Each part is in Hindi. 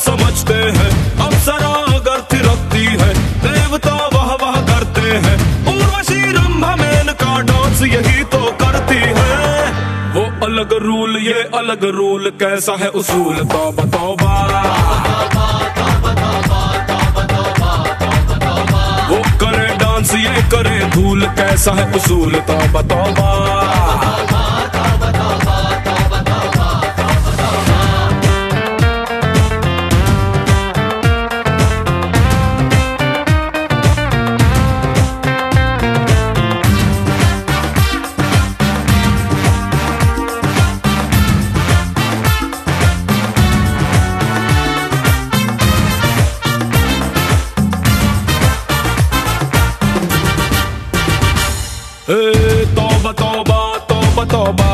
समझते हैं, अप्सरा अगर थिरकती है, देवता वाह वाह करते हैं। उर्वशी रंभा मेनका डांस यही तो करती है। वो अलग रूल ये अलग रूल, कैसा है उसूल तौबा तौबा। वो करे डांस ये करे धूल, कैसा है उसूल तौबा तौबा। तौबा तौबा तौबा तौबा,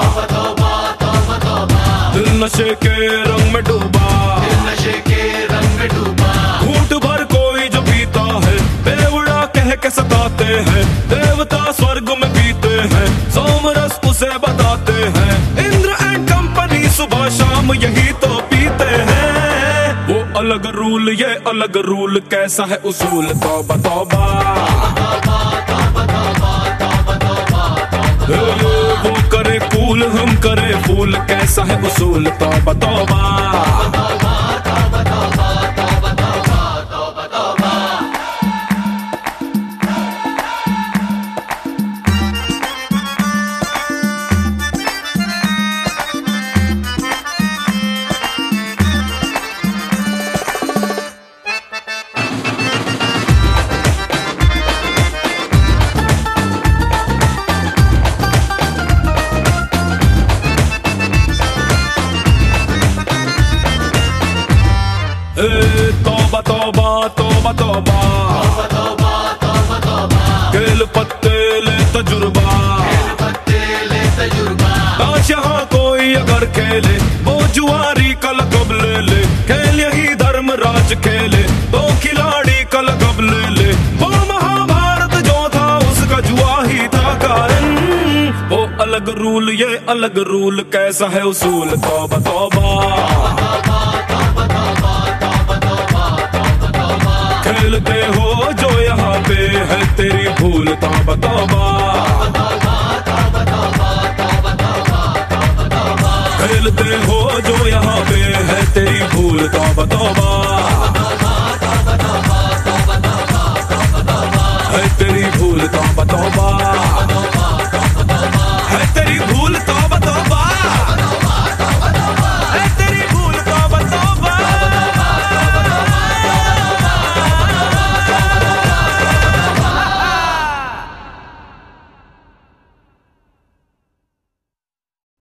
दिल नशे के रंग में डूबा, घूंट भर कोई जो पीता है, बेवड़ा कह के सताते हैं। देवता स्वर्ग में पीते हैं, सोमरस उसे बताते हैं। इंद्र एंड कंपनी सुबह शाम यही तो पीते हैं। वो अलग रूल ये अलग रूल, कैसा है उसूल तौबा तौबा। वो करे कूल हम करे फूल, कैसा है उसूल तौबा तौबा। तौबा तौबा तौबा तौबा, केल पत्ते ले तजुर्बा। काश यहाँ कोई अगर खेले, वो जुआरी का लक़ब ले ले। खेल यही धर्मराज खेले, तो खिलाड़ी का लक़ब ले ले। वो महाभारत जो था उसका जुआ ही था कारण। वो अलग रूल ये अलग रूल, कैसा है उसूल तौबा तौबा। खेलते हो जो यहाँ पे है तेरी भूल तौबा तौबा। खेलते हो जो यहाँ पे है तेरी भूल तौबा तौबा। है तेरी भूल तौबा तौबा।